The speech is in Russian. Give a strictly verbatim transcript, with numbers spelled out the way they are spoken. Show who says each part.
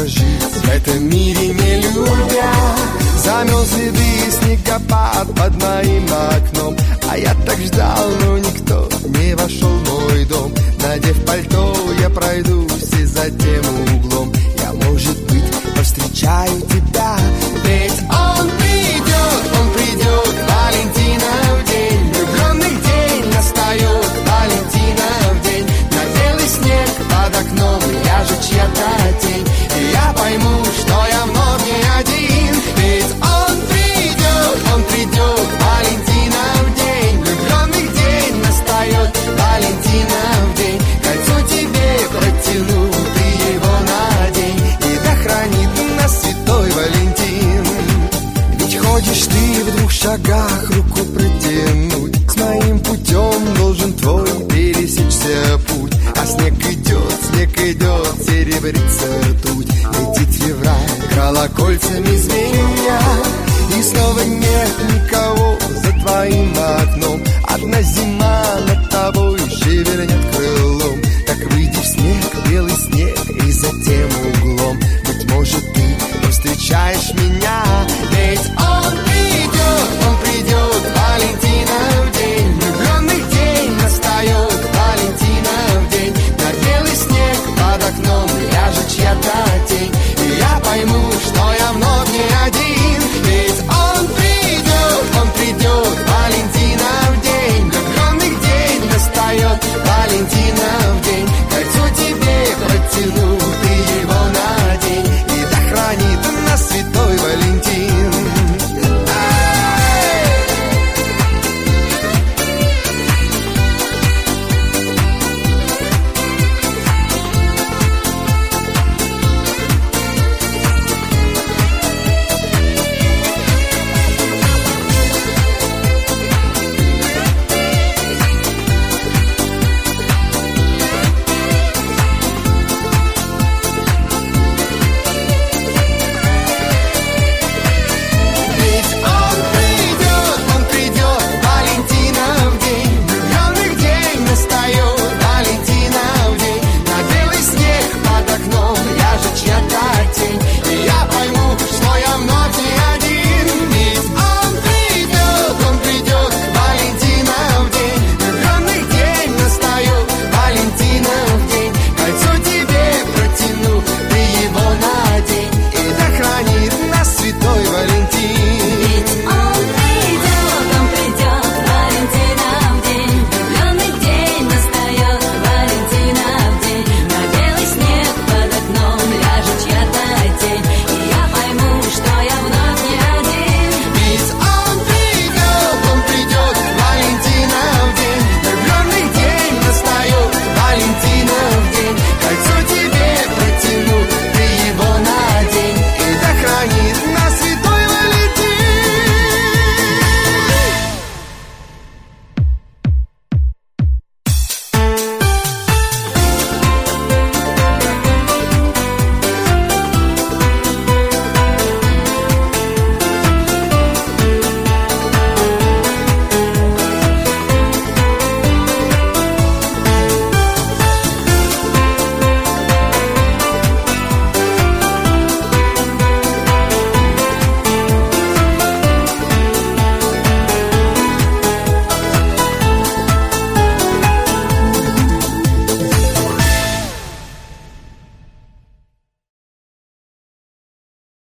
Speaker 1: жить в этом мире не любя. Замел следы снегопад под моим окном, а я так ждал, но никто не вошел в мой дом. Надев пальто, я пройдусь и за тем углом. Я, может быть, повстречаю тебя. Ведь он придет, он придет, Валентинов день. Влюбленных день настает, Валентинов день. На белый снег под окном, я же чья-то тень. И я пойму, что я вновь не один. Ведь он придет, он придет, Валентинов день. Влюбленных день настает, Валентинов день. Кольцо тебе протяну, ты его надень, и да хранит нас святой Валентин. Ведь ходишь ты в двух шагах, руку протянуть. С моим путем должен твой пересечься путь. А снег идет, снег идет, серебрится ртуть. Летит февраль, колокольцами звеня, и снова нет никого за твоим окном. Одна зима над тобой шевельнет крылом. Так выйди в снег, белый снег, и за тем углом. Быть может, ты повстречаешь меня.